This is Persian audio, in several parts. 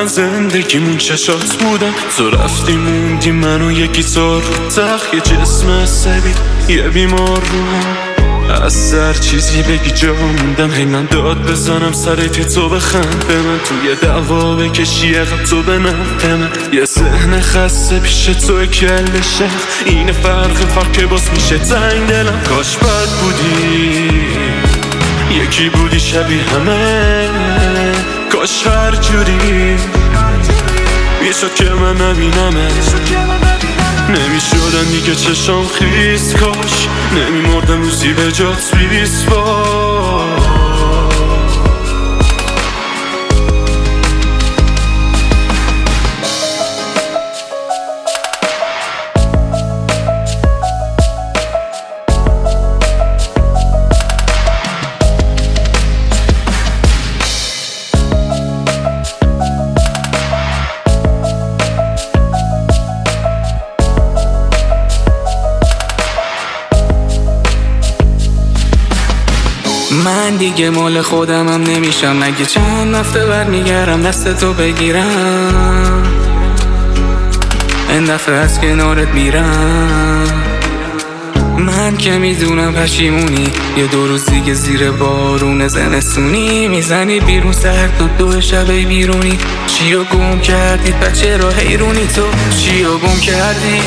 زندگیمون چشات بودن، تو رفتی موندی منو یکی زار تخت، یه جسم عصبی یه بیمار روحم. از سر چیزی بگی جا موندم، هی من داد بزنم سرت تو بخند به من، توی دعوا بکشی عقب تو به نفع من. یه ذهن خسته پیش تو کل شخ، این فرق که باز میشه تنگ دلم. کاش بد بودی یکی بودی شبیه همه، کاش هر جوری میشد که من نبینمت، نمیشدن دیگه چشام خیس، کاش نمیمردم روزی به جات بیسوار. من دیگه مال خودمم نمیشم، مگه چند هفته برمیگردم دست تو بگیرم، این دفعه از کنارت میرم. من که میدونم پشیمونی، یه 2 روز دیگه زیر بارون زمستونی میزنی بیرون سرد و 2 شبه بیرونی. چیو گم کردی بچه را حیرونی، تو چیو گم کردی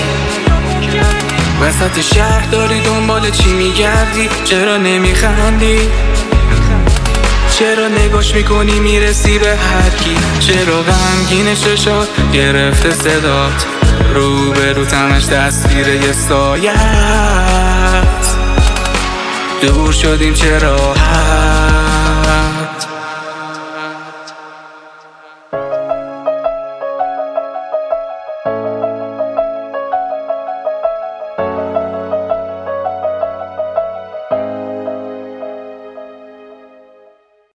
وسط شهر داری دنبال چی میگردی؟ چرا نمیخندی؟ چرا نگاش میکنی میرسی به هرکی؟ چرا غمگین چشات گرفته صدات، رو به رو تمش دستگیر یه سایت، دور شدیم چه راحت.